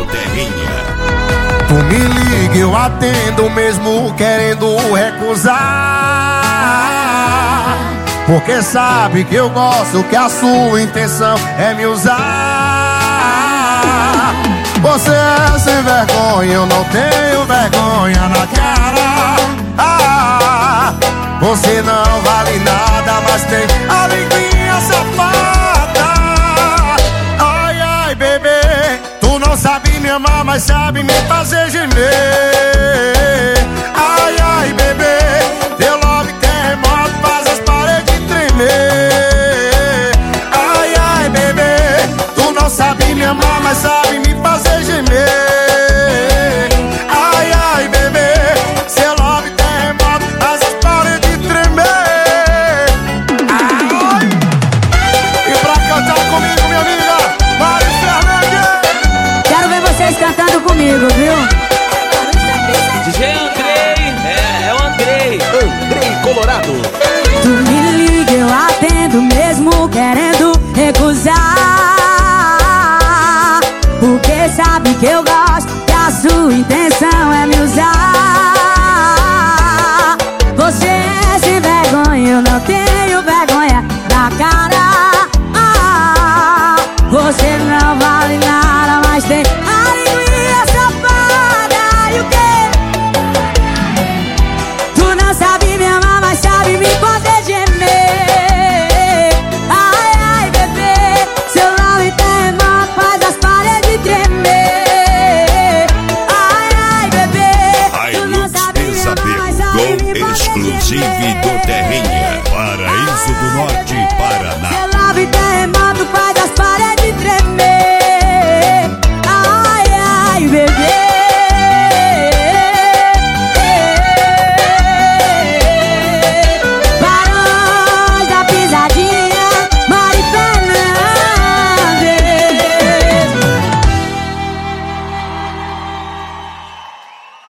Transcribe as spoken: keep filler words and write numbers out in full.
Terrinha. Tu me liga, eu atendo mesmo querendo recusar, porque sabe que eu gosto, que a sua intenção é me usar. Você é sem vergonha, eu não tenho vergonha na cara. Ah, você não vale nada, mas tem a linguinha safada. Ai, ai, bebê, tu não sabe me amar, mas sabe me fazer gemer. Ai, ai, bebê, teu love terremoto faz as paredes tremer. Ai, ai, bebê, tu não sabe me amar, mas sabe me fazer gemer. Ai, ai, bebê, seu love terremoto faz as paredes tremer. Ai. E pra cantar comigo, minha amiga Mari Fernandes, quero ver vocês cantando comigo, viu? D J Andrei, é, é o Andrei Andrei Colorado. Tu me liga, eu atendo mesmo querendo recusar, porque sabe que eu gosto, que a sua intenção é me usar. Você é sem vergonha, eu não tenho vergonha na cara. Ah, você não vale nada, mas tem a linguinha safada. E o quê? Tu não sabe me amar, mas sabe me fazer gemer. Ai, ai, bebê, seu nome terremoto faz as paredes tremer. Ai, ai, bebê, tu não Hilux sabe me amar, Isabel, mas sabe gol me fazer exclusivo gemer. do Terrinha. Paraíso do Norte,